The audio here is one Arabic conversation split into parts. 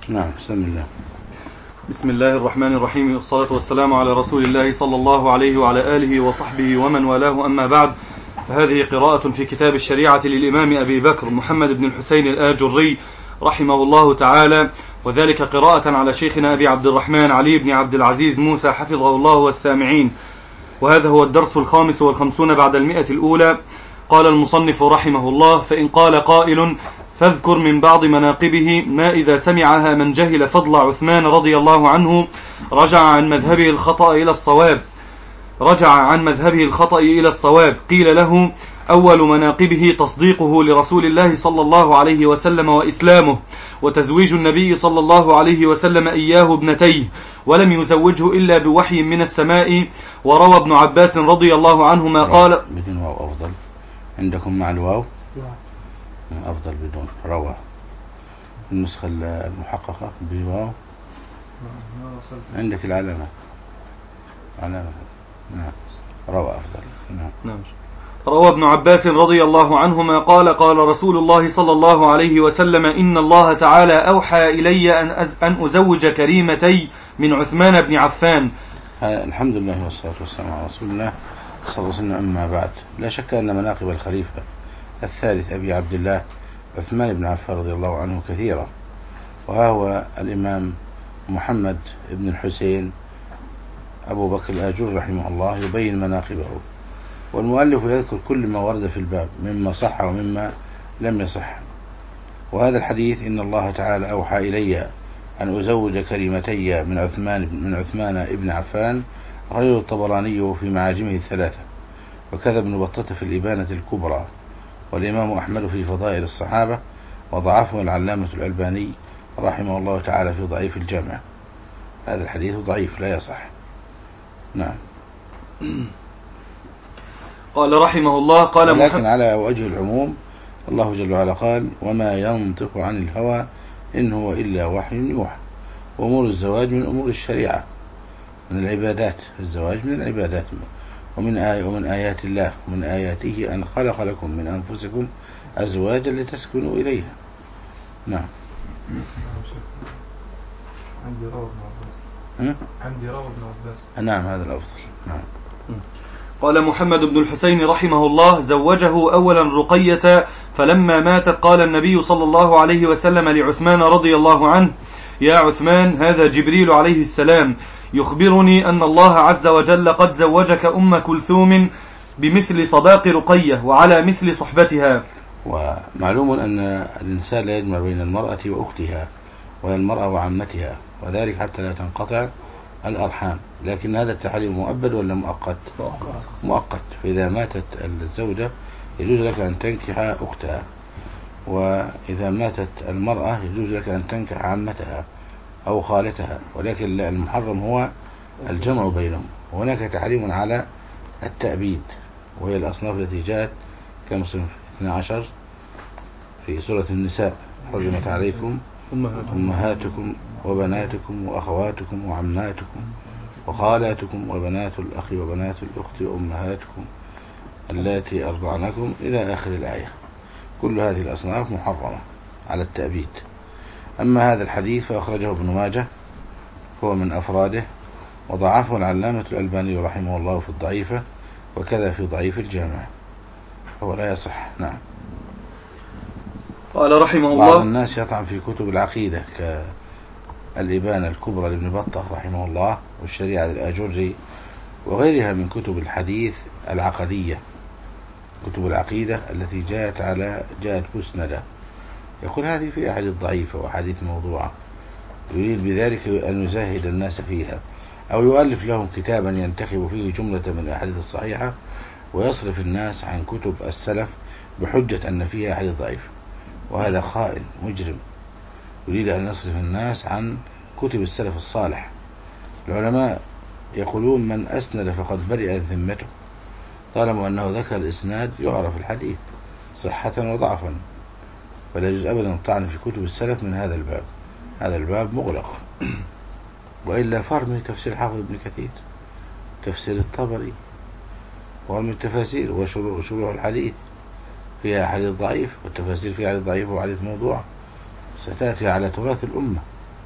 نعم. بسم الله. بسم الله الرحمن الرحيم، والصلاة والسلام على رسول الله صلى الله عليه وعلى آله وصحبه ومن والاه، أما بعد، فهذه قراءة في كتاب الشريعة للإمام أبي بكر محمد بن الحسين الآجري رحمه الله تعالى، وذلك قراءة على شيخنا أبي عبد الرحمن علي بن عبد العزيز موسى حفظه الله والسامعين. وهذا هو الدرس 55 بعد 100 الأولى. قال المصنف رحمه الله: فإن قال قائل: فاذكر من بعض مناقبه ما إذا سمعها من جهل فضل عثمان رضي الله عنه رجع عن مذهبه الخطأ إلى الصواب. قيل له: أول مناقبه تصديقه لرسول الله صلى الله عليه وسلم وإسلامه، وتزويج النبي صلى الله عليه وسلم إياه ابنتيه، ولم يزوجه إلا بوحي من السماء. وروى ابن عباس رضي الله عنهما قال: بدون واو أفضل عندكم مع الواو؟ أفضل بدون. روى النسخة المحققة بواو، عندك العلامة. نعم. روى أفضل. نعم. روى ابن عباس رضي الله عنهما قال: قال رسول الله صلى الله عليه وسلم: إن الله تعالى أوحى إلي أن أزوج كريمتي من عثمان بن عفان. الحمد لله والصلاة والسلام على رسول الله صلى الله عليه وسلم. أما بعد، لا شك أن مناقب الخليفة الثالث أبي عبد الله عثمان بن عفان رضي الله عنه كثيرة، وهو الإمام محمد بن الحسين أبو بكر الآجري رحمه الله يبين مناقبه، والمؤلف يذكر كل ما ورد في الباب مما صح ومما لم يصح. وهذا الحديث: إن الله تعالى أوحى إلي أن أزوج كريمتي من عثمان ابن عفان، أخرجه الطبراني في معاجمه الثلاثة، وكذا ابن بطة في الإبانة الكبرى، والإمام أحمد في فضائل الصحابة، وضعفه العلامة الألباني رحمه الله تعالى في ضعيف الجامع. هذا الحديث ضعيف لا يصح. نعم. قال رحمه الله: قال لكن على وجه العموم الله جل وعلا قال: وما ينطق عن الهوى إن هو إلا وحي يوحى. وأمور الزواج من أمور الشريعة، من العبادات. الزواج من العبادات، ومن آيات الله ومن آياته أن خلق لكم من أنفسكم أزواجا لتسكنوا إليها. نعم. عندي روى ابن عباس. نعم، هذا الأفضل. نعم. قال محمد بن الحسين رحمه الله: زوجه أولا رقية، فلما ماتت قال النبي صلى الله عليه وسلم لعثمان رضي الله عنه: يا عثمان، هذا جبريل عليه السلام يخبرني أن الله عز وجل قد زوجك أم كلثوم بمثل صداق رقية وعلى مثل صحبتها. ومعلوم أن الإنسان لا يجمع بين المرأة وأختها ولا المرأة وعمتها، وذلك حتى لا تنقطع الأرحام. لكن هذا التحريم مؤبد ولا مؤقت؟ مؤقت. فإذا ماتت الزوجة يجوز لك أن تنكح أختها، وإذا ماتت المرأة يجوز لك أن تنكح عمتها أو خالتها، ولكن المحرم هو الجمع بينهم. وهناك تحريم على التأبيد، وهي الأصناف التي جاءت كما صنف 12 في سورة النساء: حرمت عليكم أمهاتكم وبناتكم وأخواتكم وعماتكم وخالاتكم وبنات الأخ وبنات الأخت وأمهاتكم اللاتي أرضعنكم إلى آخر الآية. كل هذه الأصناف محرمة على التأبيد. أما هذا الحديث فأخرجه ابن ماجه، هو من أفراده، وضعفه العلامة الألباني رحمه الله في الضعيفة، وكذا في ضعيف الجامع، هو لا يصح. نعم. قال رحمه الله: بعض الناس يطعن في كتب العقيدة كالإبانة الكبرى لابن بطة رحمه الله، والشريعة للآجري، وغيرها من كتب الحديث العقدية، كتب العقيدة التي جاءت مسندة، يقول هذه في أحاديث ضعيفة وأحاديث موضوعة، يريد بذلك أن يزاهد الناس فيها، أو يؤلف لهم كتابا ينتخب فيه جملة من الأحاديث الصحيحة ويصرف الناس عن كتب السلف بحجة أن فيها أحاديث ضعيفة. وهذا خائن مجرم، يريد أن يصرف الناس عن كتب السلف الصالح. العلماء يقولون: من أسند فقد برئت ذمته، طالما أنه ذكر الإسناد يعرف الحديث صحة وضعفا، فلا يجوز أبدا الطعن في كتب السلف من هذا الباب. هذا الباب مغلق. وإلا فارمي تفسير حافظ ابن كثير، تفسير الطبري، ومن التفاسير وشروح الحديث فيها حديث ضعيف، والتفاسير فيها حديث ضعيف وحديث موضوع، ستأتي على تراث الأمة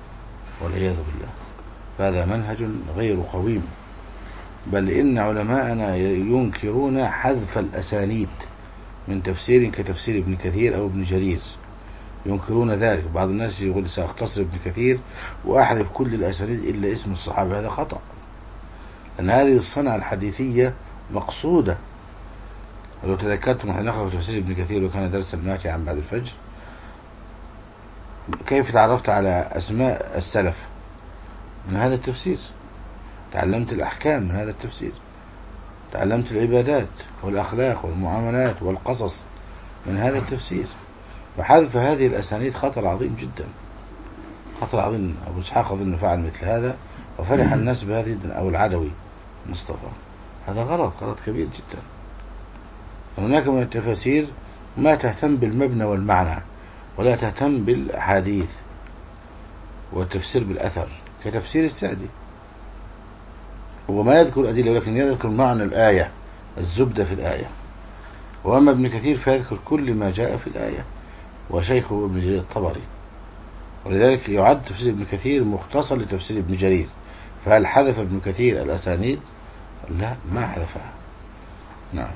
والعياذ بالله. فهذا منهج غير قويم، بل إن علماءنا ينكرون حذف الأسانيد من تفسير كتفسير ابن كثير أو ابن جرير، ينكرون ذلك. بعض الناس يقول سأختصر ابن كثير وأحذف كل الأسانيد إلا اسم الصحابة، هذا خطأ، لأن هذه الصنعة الحديثية مقصودة. ولو تذكرتم نحن نقرأ في تفسير ابن كثير وكان درسا ماتعا بعد الفجر، كيف تعرفت على أسماء السلف؟ من هذا التفسير. تعلمت الأحكام من هذا التفسير، تعلمت العبادات والأخلاق والمعاملات والقصص من هذا التفسير. وحذف هذه الأسانيد خطر عظيم جدا، خطر عظيم. أبو إسحاق أظن فعل مثل هذا وفرح الناس بهذه، أو العدوي مصطفى، هذا غلط كبير جدا. هناك من التفاسير ما تهتم بالمبنى والمعنى ولا تهتم بالأحاديث والتفسير بالأثر، كتفسير السعدي، وما يذكر أدلة ولكن يذكر معنى الآية، الزبدة في الآية. وأما ابن كثير فيذكر كل ما جاء في الآية، وشيخه ابن جرير الطبري، ولذلك يعد تفسير ابن كثير مختصر لتفسير ابن جرير. فهل حذف ابن كثير الأسانيد؟ لا، ما حذفها. نعم.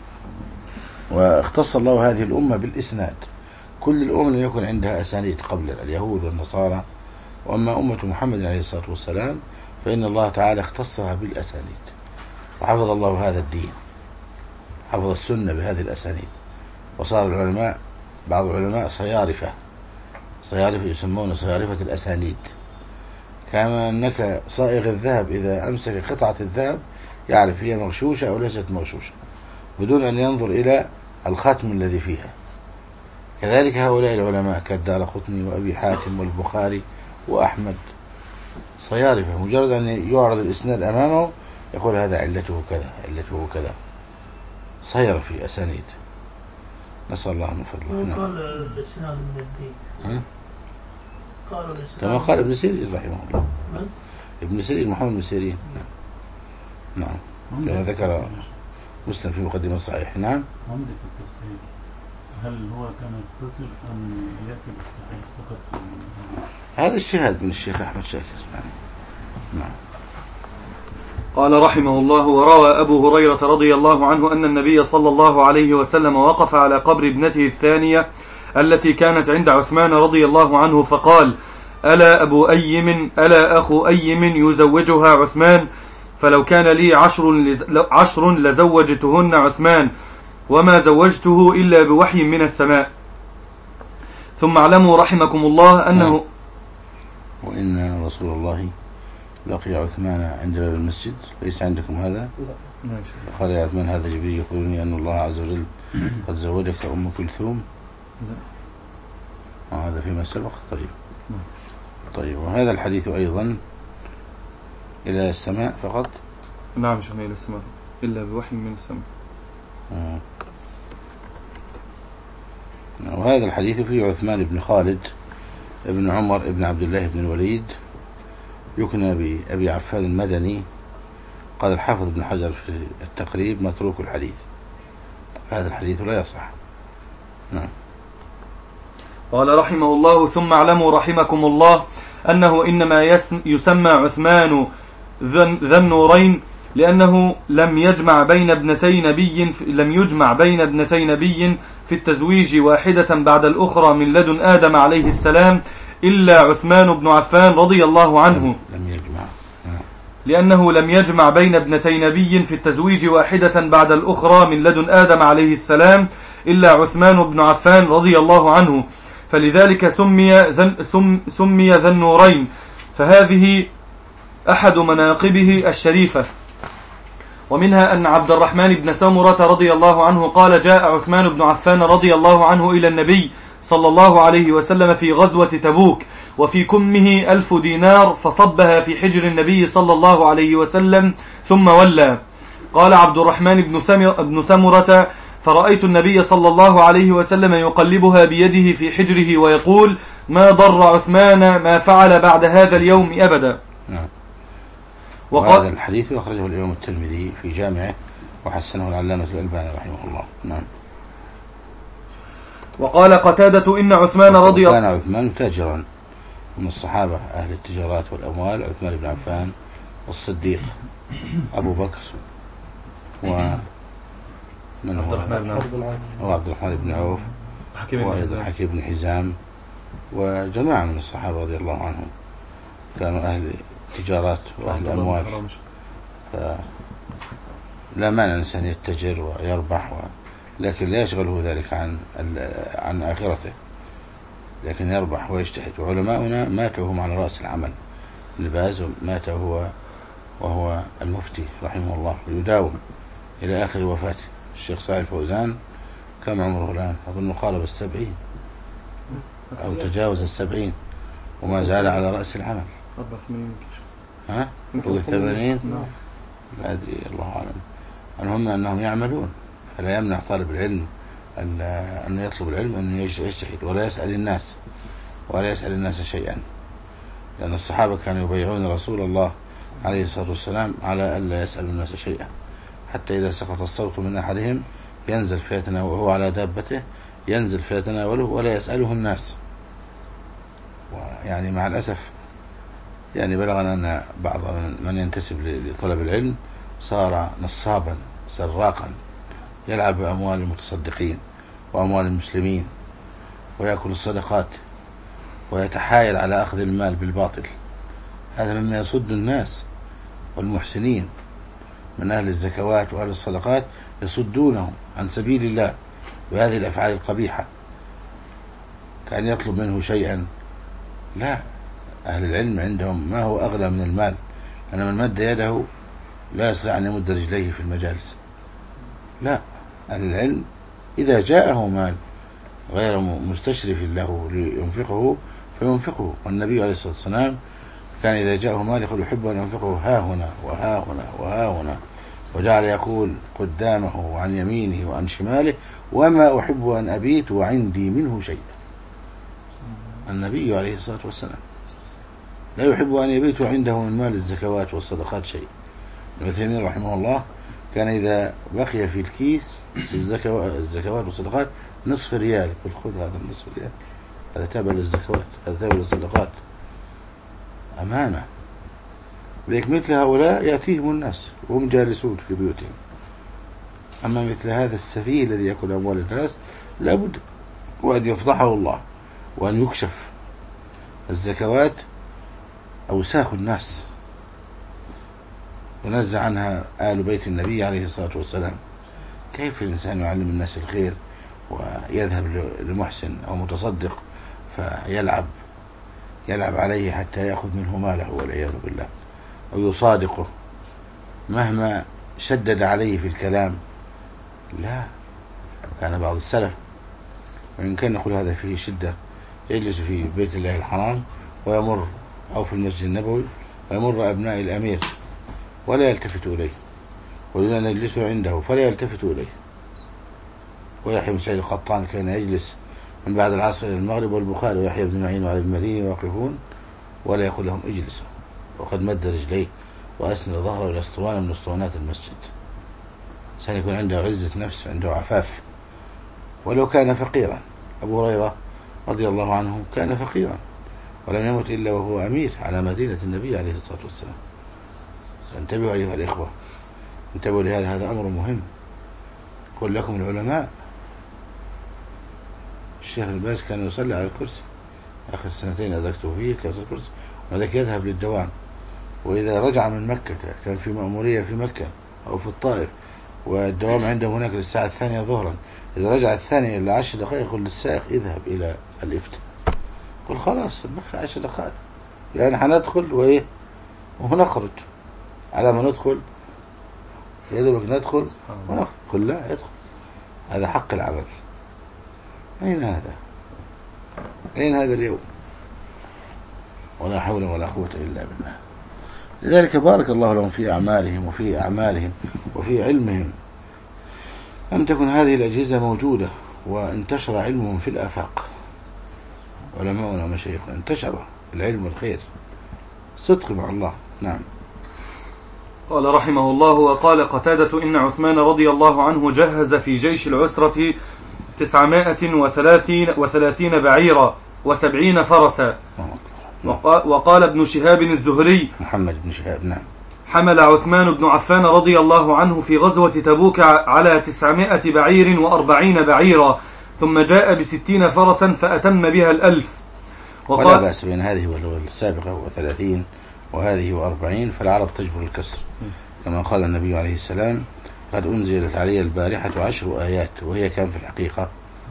واختص الله هذه الأمة بالإسناد، كل الأمم لم يكن عندها أسانيد قبل اليهود والنصارى. وأما أمة محمد عليه الصلاة والسلام فإن الله تعالى اختصها بالأسانيد، وحفظ الله هذا الدين، حفظ السنة بهذه الأسانيد. وصار العلماء، بعض العلماء صيارفة يسمون صيارفة الأسانيد. كما أنك صائغ الذهب إذا أمسك قطعة الذهب يعرف هي مغشوشة أو ليست مغشوشة بدون أن ينظر إلى الختم الذي فيها. كذلك هؤلاء العلماء كالدارقطني وأبي حاتم والبخاري وأحمد صيارفة، مجرد أن يعرض الإسناد أمامه يقول هذا علته كذا علته كذا، صير في أسانيد. نسأل الله من فضله. قال الإسلام من الدين، كما قال ابن سيرين رحمه الله. ابن سيرين محمد بن سيرين، نعم، كما ذكر مسلم في مقدمة صحيح. نعم. عمدة التفسير هل هو كان يقتصر أم يأتي بالصحيح فقط؟ هذا اجتهاد من الشيخ أحمد شاكر. نعم. قال رحمه الله: وروى أبو هريرة رضي الله عنه أن النبي صلى الله عليه وسلم وقف على قبر ابنته الثانية التي كانت عند عثمان رضي الله عنه فقال: ألا أبو أيم ألا أخو أيم يزوجها عثمان، فلو كان لي 10 لزوجتهن عثمان، وما زوجته إلا بوحي من السماء. ثم اعلموا رحمكم الله أنه وإن رسول الله لقي عثمان عند باب المسجد. ليس عندكم هذا؟ لا. قال يا عثمان هذا جبريل يقولني أن الله عز وجل قد زوجك أم كلثوم. هذا فيما سبق. طيب وهذا الحديث أيضا إلى السماء فقط؟ نعم شيخنا، إلى السماء إلا بوحي من السماء. وهذا الحديث فيه عثمان بن خالد ابن عمر ابن عبد الله بن الوليد، يكنى بأبي عفان المدني. قال الحافظ ابن حجر في التقريب متروك الحديث، هذا الحديث لا يصح. نعم. قال رحمه الله: ثم اعلموا رحمكم الله أنه إنما يسمى عثمان ذا النورين لأنه لم يجمع بين ابنتي نبي في التزويج واحدة بعد الأخرى من لدن آدم عليه السلام إلا عثمان بن عفان رضي الله عنه، لأنه لم يجمع بين ابنتي نبي في التزويج واحدة بعد الأخرى من لدن آدم عليه السلام إلا عثمان بن عفان رضي الله عنه، فلذلك سمي ذا النورين. فهذه أحد مناقبه الشريفة. ومنها أن عبد الرحمن بن سمرة رضي الله عنه قال: جاء عثمان بن عفان رضي الله عنه إلى النبي صلى الله عليه وسلم في غزوة تبوك وفي كمه 1000 دينار، فصبها في حجر النبي صلى الله عليه وسلم ثم ولى. قال عبد الرحمن بن سمرة: فرأيت النبي صلى الله عليه وسلم يقلبها بيده في حجره ويقول: ما ضر عثمان ما فعل بعد هذا اليوم أبدا. وهذا الحديث أخرجه الإمام الترمذي في جامعه وحسنه العلامة الألباني رحمه الله. نعم. وقال قتادة: إن عثمان كان عثمان تاجرا من الصحابة أهل التجارات والأموال عثمان بن عفان والصديق أبو بكر ومن هو عبد الرحمن بن عوف حكيم بن حزام وجماعة من الصحابة رضي الله عنهم كانوا أهل تجارات وأهل أموال. لا مانع الإنسان يتجر ويربح لكن لا يشغله ذلك عن آخرته، لكن يربح ويجتهد. وعلماؤنا ماتوا هم على رأس العمل. ابن باز مات وهو المفتي رحمه الله ويداوم إلى آخر وفاته. الشيخ صالح الفوزان كم عمره الآن؟ أظن قارب 70 أو تجاوز 70 وما زال على رأس العمل. 84 ها؟ فوق 80؟ لا أدري، الله أعلم. المهم أنهم يعملون، فلا يمنع طالب العلم أن يطلب العلم أن يجتهد ولا يسأل الناس شيئا، لأن الصحابة كانوا يبايعون رسول الله عليه الصلاة والسلام على ألا يسأل الناس شيئا، حتى إذا سقط الصوت من أحدهم ينزل فيتناوله وهو على دابته، ينزل فيتناوله ولا يسأله الناس. ويعني مع الأسف يعني بلغنا أن بعض من ينتسب لطلب العلم صار نصابا سراقا، يلعب بأموال المتصدقين وأموال المسلمين ويأكل الصدقات ويتحايل على أخذ المال بالباطل. هذا مما يصد الناس والمحسنين من أهل الزكوات وأهل الصدقات، يصدونهم عن سبيل الله بهذه الأفعال القبيحة، كأن يطلب منه شيئا. لا، أهل العلم عندهم ما هو أغلى من المال، أن من مد يده لا يستطيع أن يمد رجليه في المجالس. لا، أهل العلم إذا جاءه مال غير مستشرف له لينفقه فينفقه. والنبي عليه الصلاة والسلام كان إذا جاءه مال يقول يحب أن ينفقه ها هنا وها هنا وها هنا، وجعل يقول قدامه وعن يمينه وعن شماله وما أحب أن أبيت وعندي منه شيء. النبي عليه الصلاة والسلام لا يحب أن يبيت عنده من مال الزكوات والصدقات شيء. ابن تيمية رحمه الله كان إذا بقي في الكيس الزكوات والصدقات نصف ريال يقول خذ هذا النصف ريال، هذا تابع للزكوات، هذا تابع للصدقات، أمانة. لذلك مثل هؤلاء يأتيهم الناس وهم جالسون في بيوتهم. أما مثل هذا السفيه الذي يأكل أموال الناس لابد وأن يفضحه الله وأن يكشف. الزكوات أوساخ الناس ونزع عنها آل بيت النبي عليه الصلاة والسلام. كيف الإنسان يعلم الناس الخير ويذهب لمحسن أو متصدق فيلعب عليه حتى يأخذ منه ماله والعياذ بالله، أو يصادقه مهما شدد عليه في الكلام؟ لا، كان بعض السلف وإن كان نقول هذا فيه شدة يجلس في بيت الله الحرام ويمر أو في المسجد النبوي ويمر أبناء الأمير ولا يلتفت إليه، ويريدون أن يجلسوا عنده فلا يلتفت إليه. ويحيى بن سعيد القطان كان يجلس من بعد العصر إلى المغرب، والبخاري ويحيى بن معين وعلي بن المديني واقفون ولا يقول لهم اجلسوا، وقد مد رجليه وأسند ظهره إلى اسطوانة من اسطوانات المسجد. سيكون عنده عزة نفس، عنده عفاف ولو كان فقيرا. أبو هريرة رضي الله عنه كان فقيرا ولم يمت إلا وهو أمير على مدينة النبي عليه الصلاة والسلام. فانتبهوا أيها الإخوة، انتبهوا لهذا، هذا أمر مهم. قل لكم العلماء، الشيخ الباز كان يصلي على الكرسي آخر سنتين أدركته فيه، كان الكرسي وذلك يذهب للدوام. وإذا رجع من مكة كان في مأمورية في مكة أو في الطائف والدوام عندهم هناك للساعة 2 ظهرا، إذا رجع 2 إلى 10 دقائق يقول للسائق اذهب إلى الإفتاء. قل خلاص بقى 10 دقائق يعني حندخل وإيه ونخرج، على ما ندخل يدوبك ندخل ونخرج. قل لا، ادخل، هذا حق العمل. أين هذا؟ أين هذا اليوم؟ ولا حول ولا قوة إلا بالله. لذلك بارك الله لهم في أعمالهم وفي أعمالهم وفي علمهم، أن تكون هذه الأجهزة موجودة وانتشر علمهم في الآفاق. علماؤنا ومشايخنا انتشر العلم والخير، صدق مع الله. نعم. قال رحمه الله: وقال قتادة إن عثمان رضي الله عنه جهز في جيش العسرة 933 بعيرا و70 فرسا وقال ابن شهاب الزهري محمد بن شهاب نعم حمل عثمان بن عفان رضي الله عنه في غزوة تبوك على 900 بعير و40 بعيرا، ثم جاء ب60 فرسا فأتم بها 1000. ولا بأس بين هذه والسابقة و30 وهذه و40، فالعرب تجبر الكسر، كما قال النبي عليه السلام: قد أنزلت علي البارحة 10 آيات، وهي كان في الحقيقة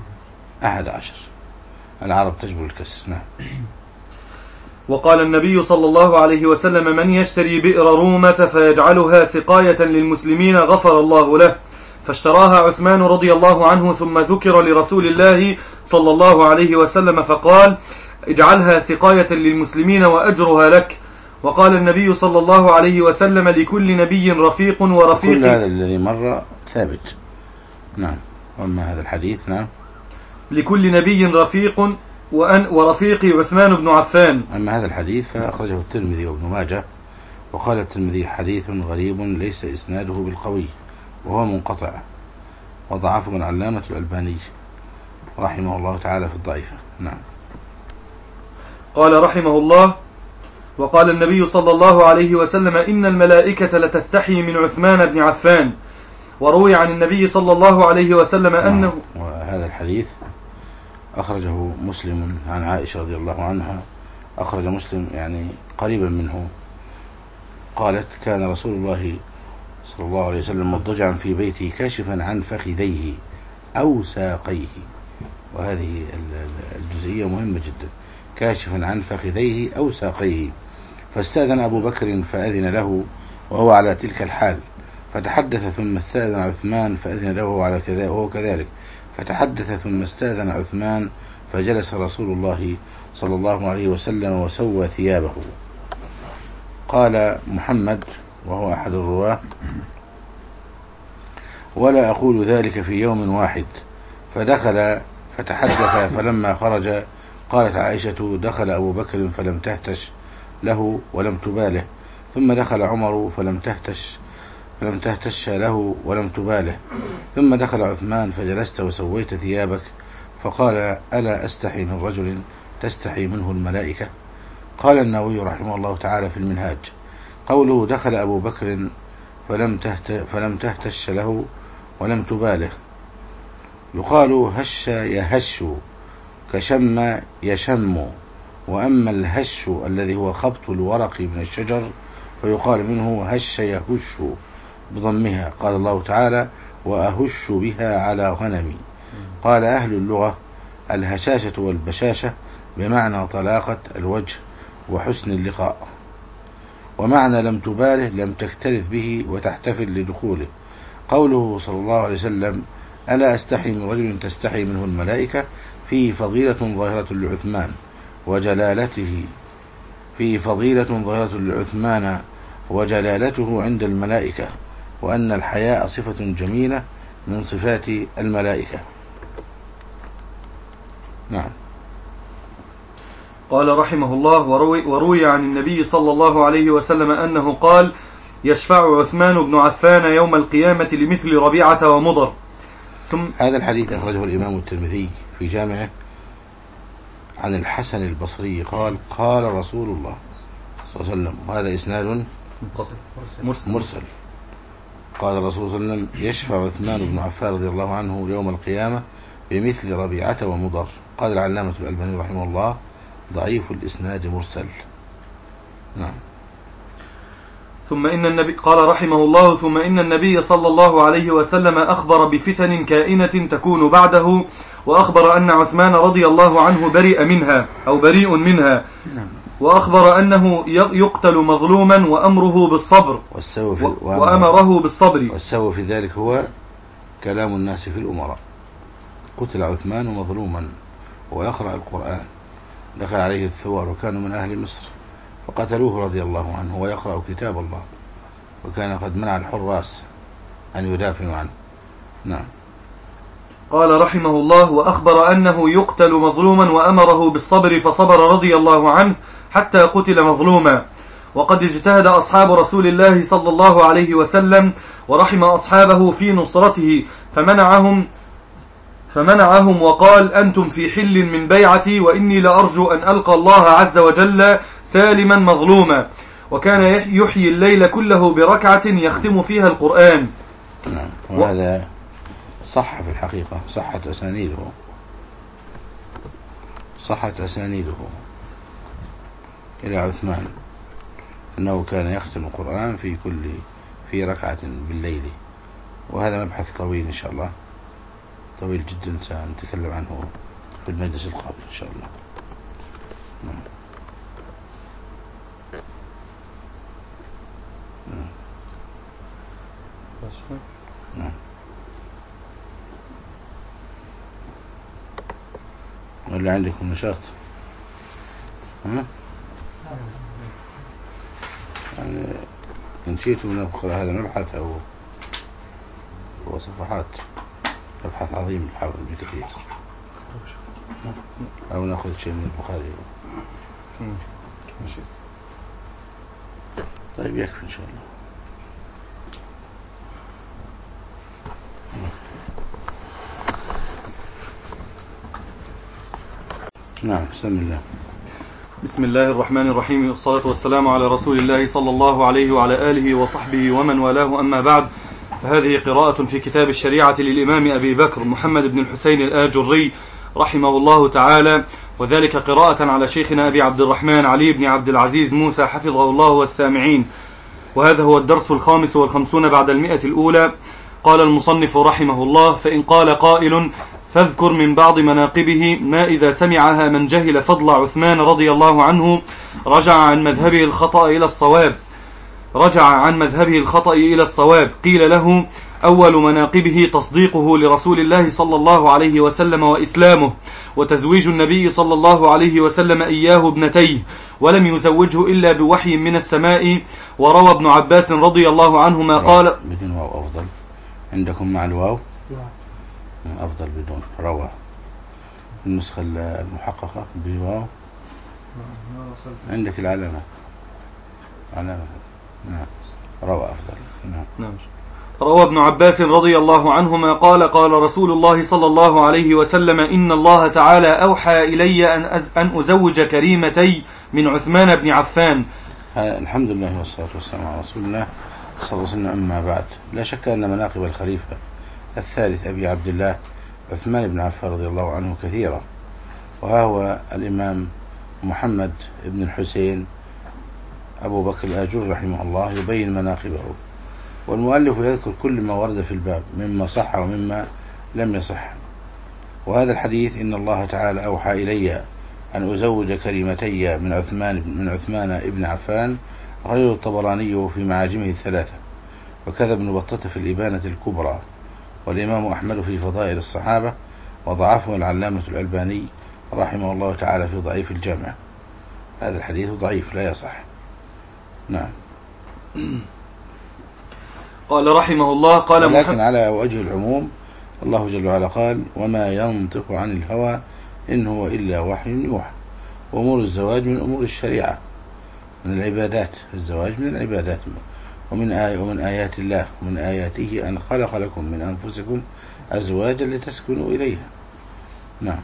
11. العرب تجبر الكسر. نعم. وقال النبي صلى الله عليه وسلم: من يشتري بئر رومة فيجعلها سقاية للمسلمين غفر الله له، فاشتراها عثمان رضي الله عنه، ثم ذكر لرسول الله صلى الله عليه وسلم فقال: اجعلها سقاية للمسلمين وأجرها لك. وقال النبي صلى الله عليه وسلم: لكل نبي رفيق ورفيق. كل هذا الذي مر ثابت. نعم. وأما هذا الحديث نعم. لكل نبي رفيق ورفيقي عثمان بن عفان. أما هذا الحديث فأخرجه الترمذي وابن ماجه، وقال الترمذي: حديث غريب ليس إسناده بالقوي، وهو منقطع، وضعفه العلامة الألباني رحمه الله تعالى في الضعيفة. نعم. قال رحمه الله: وقال النبي صلى الله عليه وسلم: إن الملائكة لتستحي من عثمان بن عفان. وروي عن النبي صلى الله عليه وسلم أنه وهذا الحديث أخرجه مسلم عن عائشة رضي الله عنها، أخرج مسلم يعني قريبا منه، قالت: كان رسول الله صلى الله عليه وسلم مضجعا في بيته كاشفا عن فخذيه أو ساقيه. وهذه الجزئية مهمة جدا، كاشفا عن فخذيه أو ساقيه. فاستأذن أبو بكر فأذن له وهو على تلك الحال، فتحدث ثم استأذن عثمان فأذن له وهو كذلك، فتحدث ثم استأذن عثمان، فجلس رسول الله صلى الله عليه وسلم وسوى ثيابه. قال محمد وهو أحد الرواة: ولا أقول ذلك في يوم واحد. فدخل فتحدث، فلما خرج قالت عائشة: دخل أبو بكر فلم تهتش له ولم تباله، ثم دخل عمر فلم تهتش له ولم تباله، ثم دخل عثمان فجلست وسويت ثيابك. فقال: ألا أستحي من رجل تستحي منه الملائكة؟ قال النووي رحمه الله تعالى في المنهاج: قوله دخل أبو بكر فلم تهتش له ولم تباله، يقال هش يهش كشم يشم، وأما الهش الذي هو خبط الورق من الشجر فيقال منه هش يهش بضمها. قال الله تعالى: وأهش بها على غنمي. قال أهل اللغة: الهشاشة والبشاشة بمعنى طلاقة الوجه وحسن اللقاء. ومعنى لم تباله لم تكترث به وتحتفل لدخوله. قوله صلى الله عليه وسلم: ألا أستحي من رجل تستحي منه الملائكة، فيه فضيلة ظاهرة لعثمان وجلالته، فيه فضيلة ظاهرة لعثمان وجلالته عند الملائكة، وأن الحياء صفة جميلة من صفات الملائكة. نعم. قال رحمه الله: وروي عن النبي صلى الله عليه وسلم أنه قال: يشفع عثمان بن عفان يوم القيامة لمثل ربيعة ومضر. ثم هذا الحديث أخرجه الإمام الترمذي في جامعه عن الحسن البصري قال: قال رسول الله صلى الله عليه وسلم، وهذا إسناد مرسل. قال الرسول صلى الله عليه وسلم: يشفع عثمان بن عفان رضي الله عنه يوم القيامة بمثل ربيعة ومضر. قال العلامة الألباني رحمه الله: ضعيف الإسناد مرسل. نعم. ثم إن النبي قال رحمه الله: ثم إن النبي صلى الله عليه وسلم أخبر بفتن كائنة تكون بعده، وأخبر أن عثمان رضي الله عنه بريء منها، وأخبر أنه يقتل مظلوما وأمره بالصبر، وأمره بالصبر. والسبب في ذلك هو كلام الناس في الأمراء. قتل عثمان مظلوما ويقرأ القرآن، دخل عليه الثوار وكانوا من أهل مصر فقتلوه رضي الله عنه ويقرأ كتاب الله، وكان قد منع الحراس أن يدافعوا عنه. نعم. قال رحمه الله: وأخبر أنه يقتل مظلوما وأمره بالصبر، فصبر رضي الله عنه حتى قتل مظلوما. وقد اجتهد أصحاب رسول الله صلى الله عليه وسلم ورحم أصحابه في نصرته، فمنعهم وقال: أنتم في حل من بيعتي، وإني لأرجو أن ألقى الله عز وجل سالما مظلوما. وكان يحيي الليل كله بركعة يختم فيها القرآن. نعم. وهذا صح في الحقيقة، صحت أسانيده إلى عثمان أنه كان يختم القرآن في ركعة بالليل. وهذا مبحث طويل إن شاء الله، طويل جدا، سنتكلم عنه في المجلس القادم إن شاء الله. نعم. ولا عندكم نشاط؟ يعني نشيتوا نقرأ هذا المبحث أو صفحات، مبحث عظيم الحافظ ابن كثير، أو نأخذ شيء من البخاري. طيب يكفي إن شاء الله. نعم. بسم الله الرحمن الرحيم، والصلاة والسلام على رسول الله صلى الله عليه وعلى آله وصحبه ومن والاه، أما بعد، فهذه قراءة في كتاب الشريعة للإمام أبي بكر محمد بن الحسين الآجري رحمه الله تعالى، وذلك قراءة على شيخنا أبي عبد الرحمن علي بن عبد العزيز موسى حفظه الله والسامعين. وهذا هو الدرس 55 بعد 100 الأولى. قال المصنف رحمه الله: فإن قال قائل: فاذكر من بعض مناقبه ما إذا سمعها من جهل فضل عثمان رضي الله عنه رجع عن مذهبه الخطأ إلى الصواب. قيل له: أول مناقبه تصديقه لرسول الله صلى الله عليه وسلم وإسلامه، وتزويج النبي صلى الله عليه وسلم إياه ابنتيه، ولم يزوجه إلا بوحي من السماء. وروى ابن عباس رضي الله عنهما قال: بدون واو أفضل عندكم، مع الواو أفضل بدون. روى النسخة المحققة بواو، عندك العلامة. نعم. روى أفضل. نعم. روى ابن عباس رضي الله عنهما قال: قال رسول الله صلى الله عليه وسلم: إن الله تعالى أوحى إلي أن أزوج كريمتي من عثمان بن عفان. الحمد لله والصلاة والسلام على رسول الله صلى الله عليه وسلم. أما بعد، لا شك أن مناقب الخليفة الثالث أبي عبد الله عثمان بن عفان رضي الله عنه كثيرة. وهو الإمام محمد بن الحسين أبو بكر الآجر رحمه الله يبين مناقبه، والمؤلف يذكر كل ما ورد في الباب مما صح ومما لم يصح. وهذا الحديث: إن الله تعالى أوحى إلي أن أزوج كريمتي من عثمان ابن عفان، أخرجه الطبراني في معاجمه الثلاثة، وكذا ابن بطة في الإبانة الكبرى، والإمام أحمد في فضائل الصحابة، وضعفه العلامة الألباني رحمه الله تعالى في ضعيف الجامع. هذا الحديث ضعيف لا يصح. نعم. قال رحمه الله: قال لكن على وجه العموم الله جل وعلا قال: وما ينطق عن الهوى إن هو إلا وحي يوحى. وأمور الزواج من أمور الشريعة، من العبادات. الزواج من العبادات، ومن آيات الله، ومن آياته أن خلق لكم من أنفسكم أزواجا لتسكنوا إليها. نعم.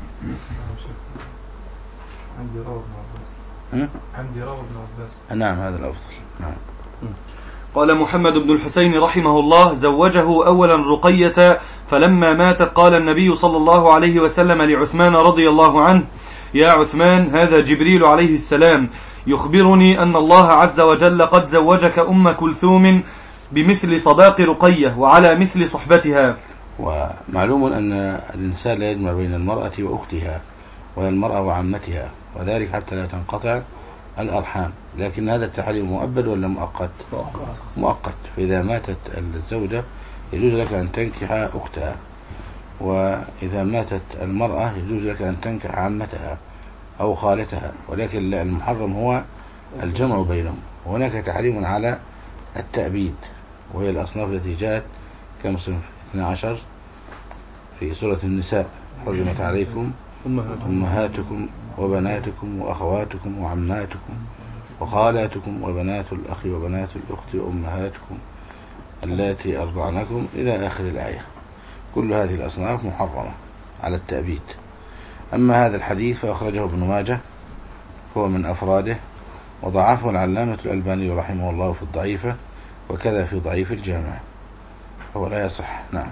عندي روى ابن عباس. نعم، هذا الأفضل. نعم. قال محمد بن الحسين رحمه الله: زوجه أولا رقية، فلما ماتت قال النبي صلى الله عليه وسلم لعثمان رضي الله عنه: يا عثمان، هذا جبريل عليه السلام يخبرني أن الله عز وجل قد زوجك أم كلثوم بمثل صداق رقية وعلى مثل صحبتها. ومعلوم أن الإنسان لا يجمع بين المرأة وأختها ولا المرأة وعمتها، وذلك حتى لا تنقطع الأرحام. لكن هذا التحريم مؤبد ولا مؤقت؟ مؤقت. فإذا ماتت الزوجة يجوز لك أن تنكح أختها، وإذا ماتت المرأة يجوز لك أن تنكح عمتها أو خالتها، ولكن المحرم هو الجمع بينهم. وهناك تحريم على التأبيد، وهي الأصناف التي جاءت كمصنف 12 في سورة النساء: حرمت عليكم أمهاتكم وبناتكم وأخواتكم وعماتكم وخالاتكم وبنات الأخ وبنات الأخت وأمهاتكم اللاتي أرضعنكم إلى آخر الآية. كل هذه الأصناف محرمة. على التأبيد. أما هذا الحديث فأخرجه ابن ماجه، هو من أفراده، وضعفه العلامة الألباني رحمه الله في الضعيفة، وكذا في ضعيف الجامع، هو لا يصح. نعم.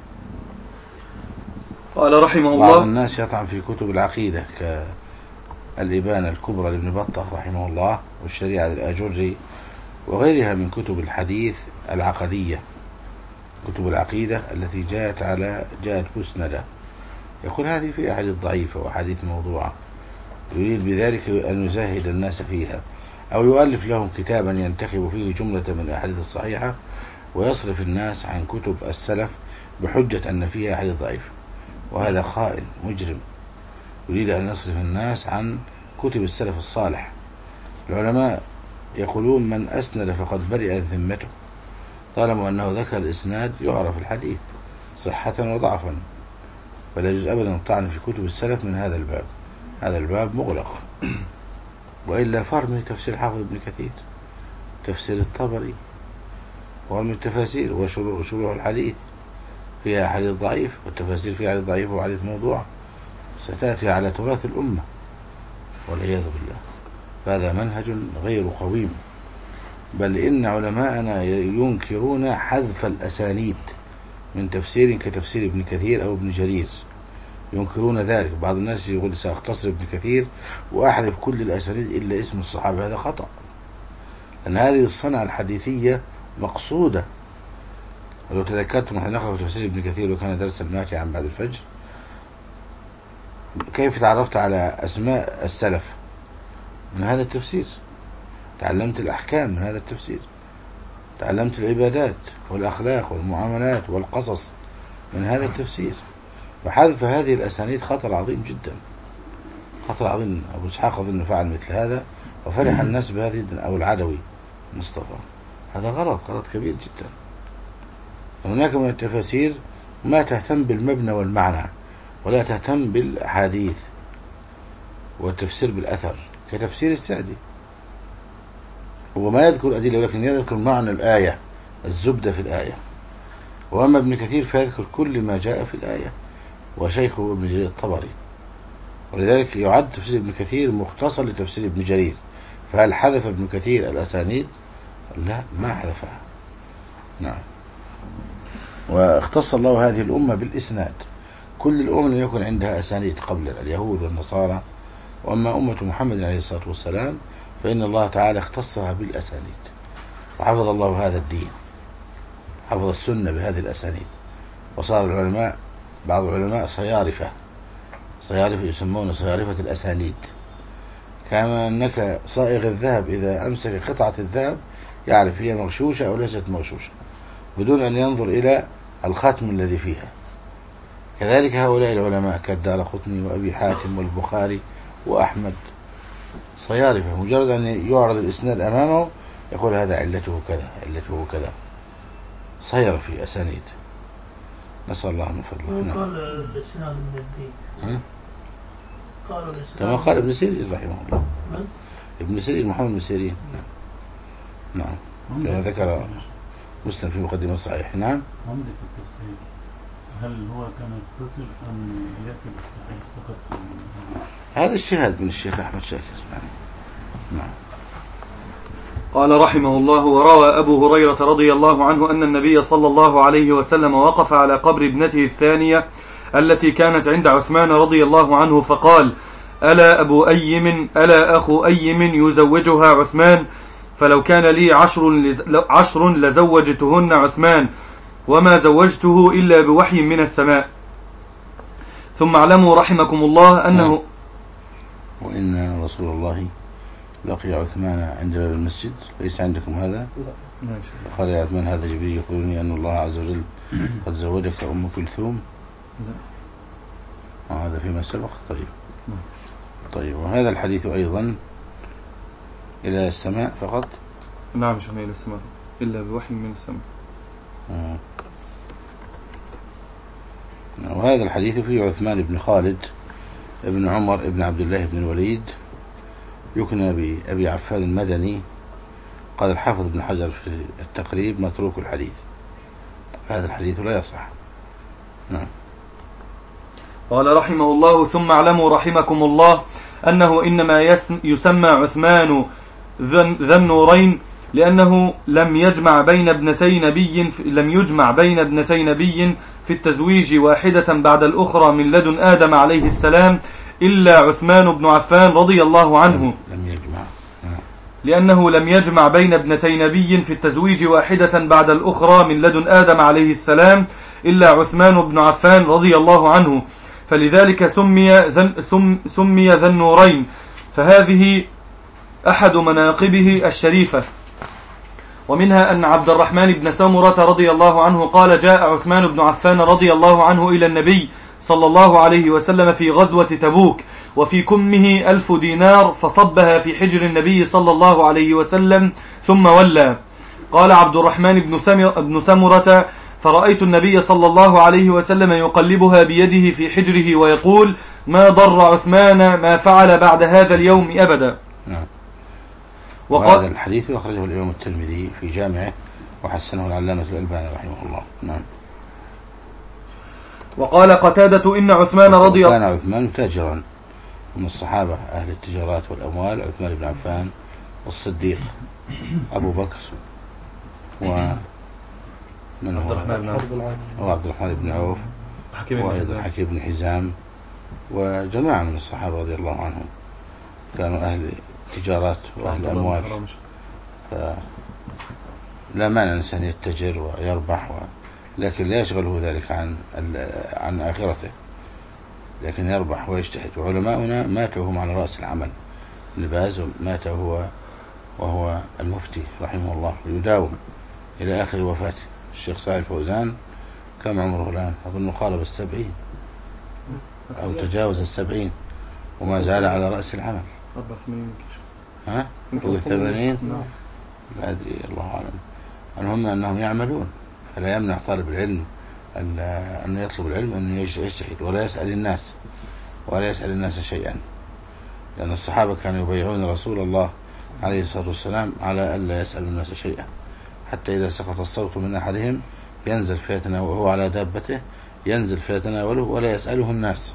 قال رحمه الله: بعض الناس يطعن في كتب العقيدة كالإبانة الكبرى لابن بطة رحمه الله، والشريعة للآجري، وغيرها من كتب الحديث العقدية، كتب العقيدة التي جاءت مسندة، يقول هذه في أحاديث ضعيفة وأحاديث موضوعة، يريد بذلك أن يزاهد الناس فيها، أو يؤلف لهم كتابا ينتخب فيه جملة من الأحاديث الصحيحة ويصرف الناس عن كتب السلف بحجة أن فيها أحاديث ضعيفة، وهذا خائن مجرم يريد أن يصرف الناس عن كتب السلف الصالح. العلماء يقولون من أسند فقد برئت ذمته، طالما أنه ذكر الإسناد يعرف الحديث صحة وضعفا، فلا يجوز أبدا الطعن في كتب السلف من هذا الباب، هذا الباب مغلق. وإلا فارمي تفسير حافظ ابن كثير، تفسير الطبري، وارمي التفاسير وشروح الحديث فيها حديث ضعيف، والتفاسير فيها حديث ضعيف وحديث موضوع، ستأتي على تراث الأمة والعياذ بالله. فهذا منهج غير قويم، بل إن علماءنا ينكرون حذف الأسانيد من تفسير كتفسير ابن كثير أو ابن جرير، ينكرون ذلك. بعض الناس يقول سأختصر ابن كثير وأحذف كل الأسانيد إلا اسم الصحابة، هذا خطأ، لأن هذه الصنعة الحديثية مقصودة. ولو تذكرتم نحن نقرأ في تفسير ابن كثير وكان درسا ماتعا بعد الفجر، كيف تعرفت على أسماء السلف؟ من هذا التفسير. تعلمت الأحكام من هذا التفسير، تعلمت العبادات والأخلاق والمعاملات والقصص من هذا التفسير. فحذف هذه الأسانيد خطر عظيم جدا، خطر عظيم. أبو إسحاق أظن فعل مثل هذا وفرح الناس بهذه جدا، أو العدوي مصطفى، هذا غلط كبير جدا. هناك من التفاسير ما تهتم بالمبنى والمعنى، ولا تهتم بالأحاديث والتفسير بالأثر، كتفسير السعدي، وما يذكر أدلة ولكن يذكر معنى الآية، الزبدة في الآية. وأما ابن كثير فيذكر كل ما جاء في الآية، وشيخه ابن جرير الطبري، ولذلك يعد تفسير ابن كثير مختصر لتفسير ابن جرير. فهل حذف ابن كثير الأسانيد؟ لا، ما حذفها. نعم. واختص الله هذه الأمة بالإسناد، كل الأمم لم يكن عندها أسانيد قبل اليهود والنصارى، وأما أمة محمد عليه الصلاة والسلام فإن الله تعالى اختصها بالأسانيد، وحفظ الله هذا الدين، حفظ السنة بهذه الأسانيد. وصار العلماء، بعض العلماء صيارفة يسمون صيارفة الأسانيد، كما أنك صائغ الذهب إذا أمسك قطعة الذهب يعرف هي مغشوشة أو ليست مغشوشة بدون أن ينظر إلى الختم الذي فيها. كذلك هؤلاء العلماء كالدارقطني وأبي حاتم والبخاري وأحمد صيارفة، مجرد أن يعرض الإسناد أمامه يقول هذا علته كذا علته كذا، صير في أسانيد، نسأل الله من فضله. قال الإسناد من الدين، كما قال ابن سيرين رحمه الله، ابن سيرين محمد بن سيرين، نعم، كما ذكر مسلم في مقدمة صحيح. نعم. عمدة التفسير، هل هو كان يتصل أم يأتي بالصحيح فقط؟ هذا اجتهاد من الشيخ أحمد شاكر. نعم. قال رحمه الله: وروى أبو هريرة رضي الله عنه أن النبي صلى الله عليه وسلم وقف على قبر ابنته الثانية التي كانت عند عثمان رضي الله عنه فقال: ألا أخو أيم يزوجها عثمان، فلو كان لي 10 لزوجتهن عثمان، وما زوجته إلا بوحي من السماء. ثم اعلموا رحمكم الله أنه وإن رسول الله لقي عثمان عند المسجد، ليس عندكم هذا؟ قال يا عثمان هذا جبريل يقولني أن الله عز وجل قد زوجك أم كلثوم. هذا فيما سبق. طيب وهذا الحديث أيضا إلى السماء فقط؟ نعم شيخنا، إلى السماء إلا بوحي من السماء. وهذا الحديث فيه عثمان بن خالد ابن عمر ابن عبد الله بن الوليد، يكنى بأبي عفان المدني. قال الحافظ ابن حجر في التقريب متروك الحديث، هذا الحديث لا يصح. نعم. قال رحمه الله: ثم اعلموا رحمكم الله أنه إنما يسمى عثمان ذا النورين لأنه لم يجمع بين ابنتي نبي في التزويج واحدة بعد الأخرى من لدن آدم عليه السلام إلا عثمان بن عفان رضي الله عنه. لأنه لم يجمع بين ابنتي نبي في التزويج واحدة بعد الأخرى من لدن آدم عليه السلام إلا عثمان بن عفان رضي الله عنه، فلذلك سمي ذا النورين، فهذه أحد مناقبه الشريفة. ومنها أن عبد الرحمن بن سمرة رضي الله عنه قال: جاء عثمان بن عفان رضي الله عنه إلى النبي صلى الله عليه وسلم في غزوة تبوك وفي كمه 1000 دينار فصبها في حجر النبي صلى الله عليه وسلم ثم ولى. قال عبد الرحمن بن سمرة: فرأيت النبي صلى الله عليه وسلم يقلبها بيده في حجره ويقول: ما ضر عثمان ما فعل بعد هذا اليوم أبدا. وهذا الحديث أخرجه الإمام الترمذي في جامعه وحسنه العلامة الألباني رحمه الله. نعم. وقال قتادة: إن عثمان رضي الله عنه كان عثمان تاجرا من الصحابة أهل التجارات والأموال، عثمان بن عفان والصديق أبو بكر ومن هو عبد الرحمن بن عوف وأيضا حكيم بن حزام وجماعة من الصحابة رضي الله عنهم كانوا أهل تجارات وأهل أموال، فلا مانع الإنسان يتجر ويربح لكن لا يشغله ذلك عن آخرته، لكن يربح ويجتهد. وعلماؤنا ماتوا هم على رأس العمل. ابن باز مات وهو المفتي رحمه الله يداوم إلى آخر وفاته. الشيخ صالح الفوزان كم عمره الآن؟ أظن قارب 70 أو تجاوز 70 وما زال على رأس العمل. 84 ها؟ فوق 80؟ لا أدري، الله أعلم. المهم أنهم يعملون، فلا يمنع طالب العلم أن يطلب العلم أن يجتهد ولا يسأل الناس شيئا، لأن الصحابة كانوا يبايعون رسول الله عليه الصلاة والسلام على ألا يسأل الناس شيئا، حتى إذا سقط الصوت من أحدهم ينزل فيتناوله وهو على دابته، ينزل فيتناوله ولا يسأله الناس.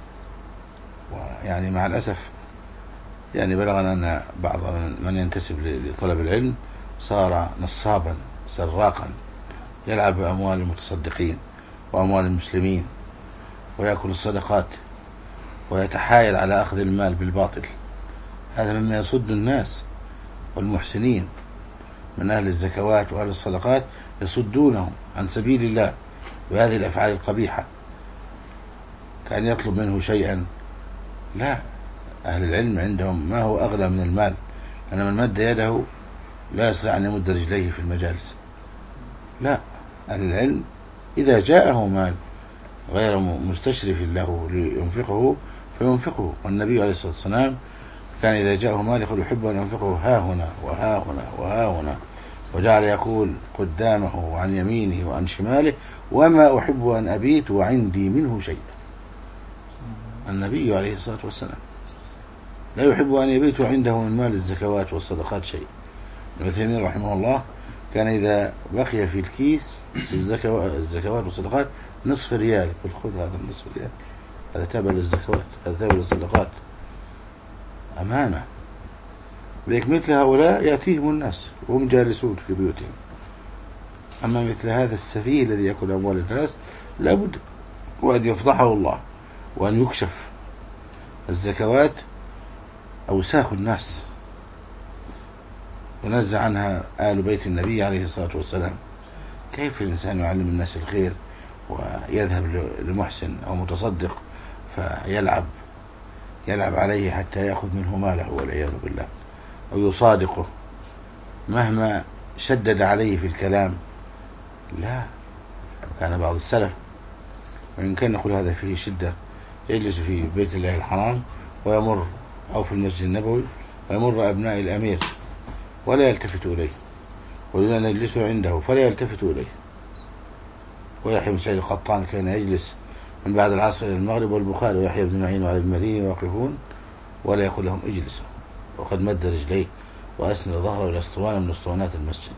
ويعني مع الأسف يعني بلغنا أن بعض من ينتسب لطلب العلم صار نصابا سراقا، يلعب بأموال المتصدقين وأموال المسلمين ويأكل الصدقات ويتحايل على أخذ المال بالباطل. هذا مما يصد الناس، والمحسنين من أهل الزكوات وأهل الصدقات يصدونهم عن سبيل الله بهذه الأفعال القبيحة، كأن يطلب منه شيئا. لا، أهل العلم عندهم ما هو أغلى من المال، أن من مد يده لا يستطيع أن يمد رجليه في المجالس. لا، أهل العلم إذا جاءه مال غير مستشرف له لينفقه فينفقه. والنبي عليه الصلاة والسلام كان إذا جاءه مال يقول يحب أن ينفقه ها هنا وها هنا وها هنا، وجعل يقول قدامه وعن يمينه وعن شماله: وما أحب أن أبيت وعندي منه شيء. النبي عليه الصلاة والسلام لا يحب أن يبيت عنده من مال الزكوات والصدقات شيء. ابن عثيمين رحمه الله كان إذا بقي في الكيس الزكوات والصدقات نصف ريال يقول خذ هذا النصف ريال، هذا تابع للزكوات، هذا تابع للصدقات. أمانة. ذلك مثل هؤلاء يأتيهم الناس وهم جالسون في بيوتهم. أما مثل هذا السفيه الذي يأكل أموال الناس لابد وأن يفضحه الله وأن يكشف. الزكوات أوساخ الناس ونزع عنها آل بيت النبي عليه الصلاة والسلام. كيف الإنسان يعلم الناس الخير ويذهب لمحسن أو متصدق فيلعب عليه حتى يأخذ منه ماله والعياذ بالله، أو يصادقه مهما شدد عليه في الكلام؟ لا. كان بعض السلف، وإن كان نقول هذا فيه شدة، يجلس في بيت الله الحرام ويمر أو في المسجد النبوي ويمر أبناء الأمير ولا يلتفت إليه، ولنا نجلس عنده فلا يلتفت إليه. ويحيى بن سعيد القطان كان يجلس من بعد العصر إلى المغرب، والبخاري ويحيى بن معين وعلي بن مدين واقفون ولا يقول لهم اجلسوا، وقد مد رجليه وأسند ظهره إلى اسطوانة من اسطوانات المسجد.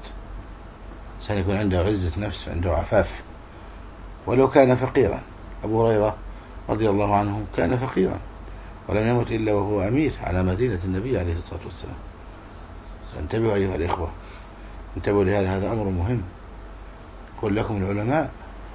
سيكون عنده عزة نفس، عنده عفاف ولو كان فقيرا. أبو هريرة رضي الله عنه كان فقيرا ولم يمت إلا وهو أمير على مدينة النبي عليه الصلاة والسلام. انتبهوا أيها الإخوة، انتبهوا لهذا، هذا أمر مهم. قل لكم العلماء،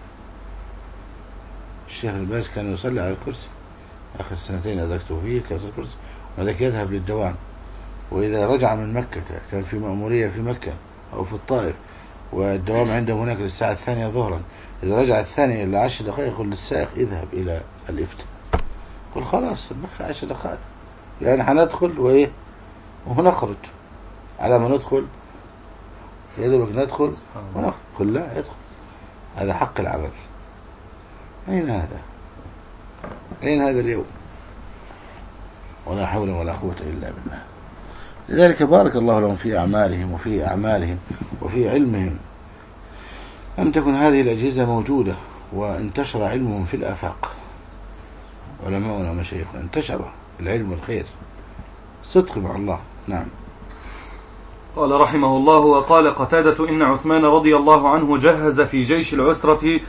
الشيخ الباز كان يصلي على الكرسي، آخر سنتين أدركته فيه كان يصلي الكرسي، وذلك يذهب للدوام، وإذا رجع من مكة كان في مأمورية في مكة أو في الطائف والدوام عندهم هناك للساعة 2 ظهرا، إذا رجع 2 إلى 10 دقائق يقول للسائق اذهب إلى الإفتاء، قل خلاص بقى 10 دقائق يعني هندخل وإيه ونخرج، على ما ندخل يدوبك ندخل ونخرج، قل لا يدخل، هذا حق العمل. أين هذا؟ أين هذا اليوم؟ ولا حول ولا قوة إلا بالله. لذلك بارك الله لهم في أعمالهم وفي أعمالهم وفي علمهم. لم تكن هذه الأجهزة موجودة وانتشر علمهم في الآفاق، علماؤنا ومشايخنا انتشر العلم والخير، صدق مع الله. نعم. قال رحمه الله: وقال قتادة إن عثمان رضي الله عنه جهز في جيش العسرة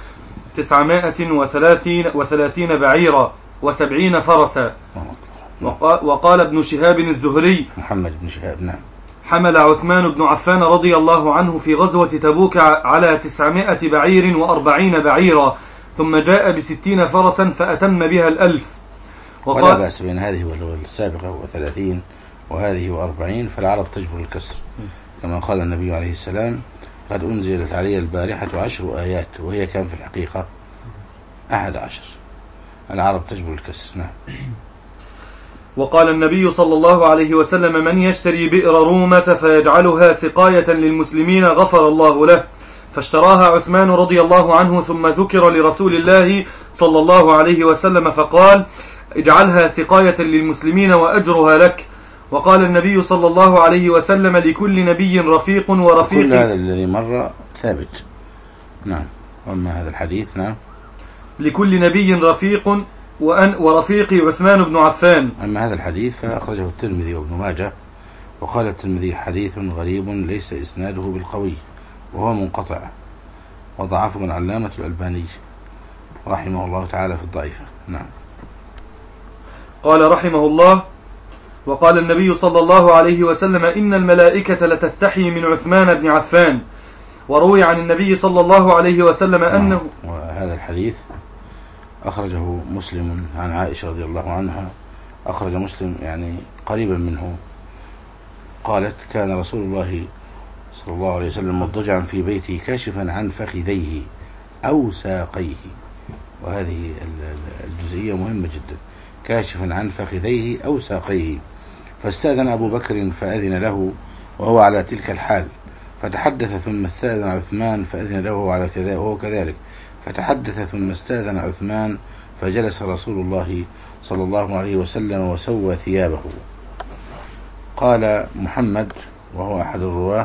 930 بعيرا و70 فرسا. وقال ابن شهاب الزهري محمد بن شهاب نعم: حمل عثمان بن عفان رضي الله عنه في غزوة تبوك على 900 بعير و40 بعيرا، ثم جاء ب60 فرسا فأتم بها 1000. ولا بأس بين هذه والسابقة و30 وهذه و40، فالعرب تجبر الكسر، كما قال النبي عليه السلام: قد أنزلت علي البارحة 10 آيات، وهي كان في الحقيقة 11. العرب تجبر الكسر. نعم. وقال النبي صلى الله عليه وسلم: من يشتري بئر رومة فيجعلها سقاية للمسلمين غفر الله له. فاشتراها عثمان رضي الله عنه، ثم ذكر لرسول الله صلى الله عليه وسلم فقال: اجعلها سقاية للمسلمين وأجرها لك. وقال النبي صلى الله عليه وسلم: لكل نبي رفيق ورفيق. كل هذا الذي مر ثابت. نعم. وأما هذا الحديث نعم: لكل نبي رفيق ورفيقي عثمان بن عفان. أما هذا الحديث فأخرجه الترمذي وابن ماجه، وقال الترمذي: حديث غريب ليس إسناده بالقوي، وهو منقطع، وضعفه العلامة الألباني رحمه الله تعالى في الضعيفة. نعم. قال رحمه الله: وقال النبي صلى الله عليه وسلم: إن الملائكة لتستحي من عثمان بن عفان. وروي عن النبي صلى الله عليه وسلم أنه، وهذا الحديث أخرجه مسلم عن عائشة رضي الله عنها، أخرج مسلم يعني قريبا منه، قالت: كان رسول الله صلى الله عليه وسلم مضجعا في بيته كاشفا عن فخذيه أو ساقيه، وهذه الجزئية مهمة جدا، كاشفا عن فخذيه أو ساقيه، فاستأذن أبو بكر فأذن له وهو على تلك الحال، فتحدث ثم استأذن عثمان فأذن له وهو كذلك، فتحدث ثم استأذن عثمان، فجلس رسول الله صلى الله عليه وسلم وسوى ثيابه. قال محمد وهو أحد الرواة: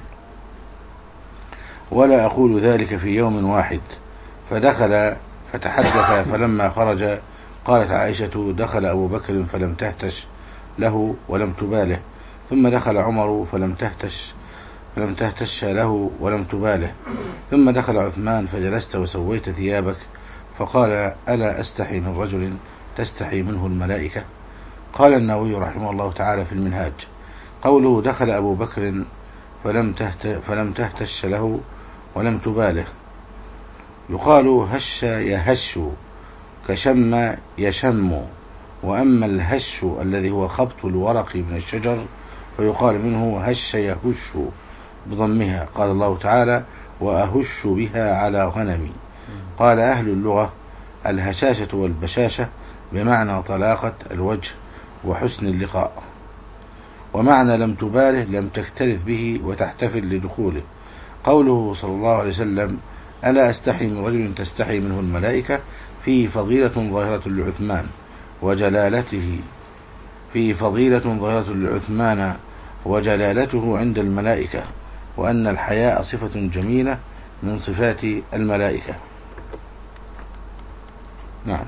ولا أقول ذلك في يوم واحد، فدخل فتحدث، فلما خرج قالت عائشة: دخل أبو بكر فلم تهتش له ولم تباله، ثم دخل عمر فلم تهتش له ولم تباله، ثم دخل عثمان فجلست وسويت ثيابك، فقال: ألا أستحي من رجل تستحي منه الملائكة؟ قال النووي رحمه الله تعالى في المنهاج: قوله دخل أبو بكر فلم تهتش له ولم تباله، يقال هش يهش كشم يشم، وأما الهش الذي هو خبط الورق من الشجر فيقال منه هش يهش بضمها. قال الله تعالى: وأهش بها على غنمي. قال أهل اللغة: الهشاشة والبشاشة بمعنى طلاقة الوجه وحسن اللقاء، ومعنى لم تباله لم تكترث به وتحتفل لدخوله. قوله صلى الله عليه وسلم: ألا أستحي من رجل تستحي منه الملائكة، فيه فضيلة ظاهرة لعثمان وجلالته، فيه فضيلة ظاهرة لعثمان وجلالته عند الملائكة، وأن الحياء صفة جميلة من صفات الملائكة. نعم.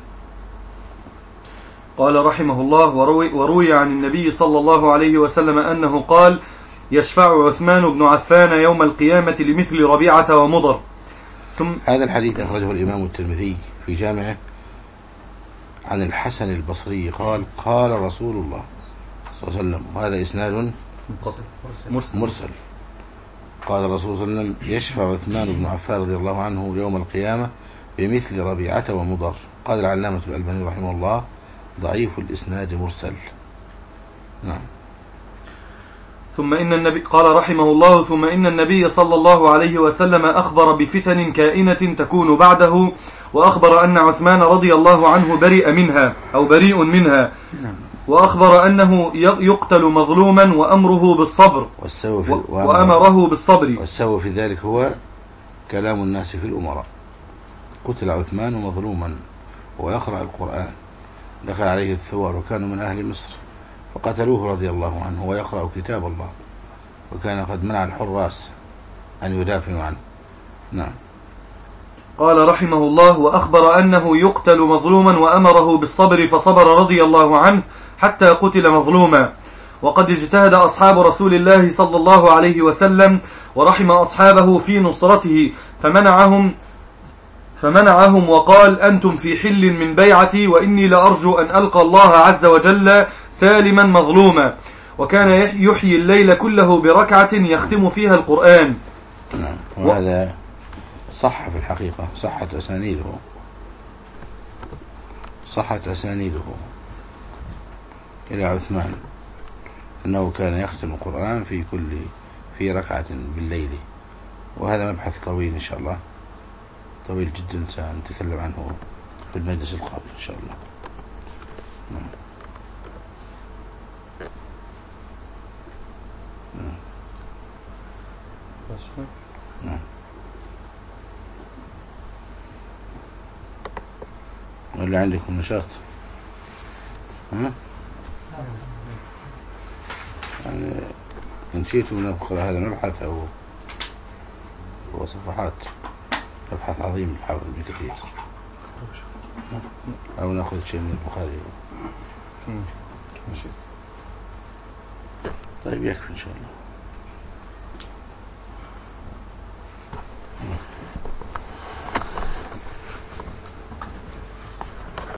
قال رحمه الله: وروي عن النبي صلى الله عليه وسلم أنه قال: يشفع عثمان بن عفان يوم القيامة لمثل ربيعة ومضر. هذا الحديث أخرجه الإمام الترمذي في جامعه عن الحسن البصري قال قال رسول الله صلى الله عليه وسلم، وهذا إسناد مرسل. قال الرسول صلى الله عليه وسلم يشفع عثمان بن عفان رضي الله عنه يوم القيامة بمثل ربيعة ومضر. قال العلامة الألباني رحمه الله ضعيف الإسناد مرسل. نعم. ثم إن النبي قال رحمه الله ثم إن النبي صلى الله عليه وسلم أخبر بفتن كائنة تكون بعده، وأخبر أن عثمان رضي الله عنه بريء منها وأخبر أنه يقتل مظلوما وأمره بالصبر وأمره بالصبر. والسبب في ذلك هو كلام الناس في الأمراء. قتل عثمان مظلوما ويقرأ القرآن، دخل عليه الثوار وكانوا من أهل مصر فقتلوه رضي الله عنه ويقرأ كتاب الله، وكان قد منع الحراس أن يدافعوا عنه. نعم. قال رحمه الله وأخبر أنه يقتل مظلوما وأمره بالصبر فصبر رضي الله عنه حتى قتل مظلوما. وقد اجتهد أصحاب رسول الله صلى الله عليه وسلم ورحم أصحابه في نصرته فمنعهم وقال أنتم في حل من بيعتي وإني لأرجو أن ألقى الله عز وجل سالما مظلوما. وكان يحيي الليل كله بركعة يختم فيها القرآن. نعم. وهذا صح في الحقيقة، صحت أسانيده إلى عثمان أنه كان يختم القرآن في ركعة بالليل. وهذا مبحث طويل إن شاء الله، طويل جدا، سنتكلم عنه في المجلس القادم إن شاء الله. نعم. ولا عندكم نشاط؟ يعني إن شئتم نبقى هذا المبحث أو صفحات، مبحث عظيم الحافظ ابن كثير، أو نأخذ شيء من البخاري. طيب يكفي إن شاء الله.